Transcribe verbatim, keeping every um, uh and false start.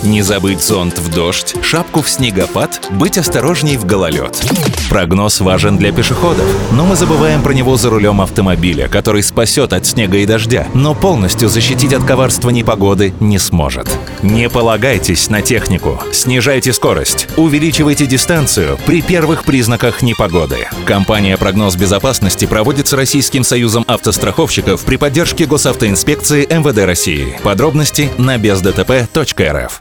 Не забыть зонт в дождь, шапку в снегопад, быть осторожней в гололед. Прогноз важен для пешеходов, но мы забываем про него за рулем автомобиля, который спасет от снега и дождя, но полностью защитить от коварства непогоды не сможет. Не полагайтесь на технику, снижайте скорость, увеличивайте дистанцию при первых признаках непогоды. Компания «Прогноз безопасности» проводится Российским союзом автостраховщиков при поддержке Госавтоинспекции эм вэ дэ России. Подробности на без дэ тэ пэ точка эр эф.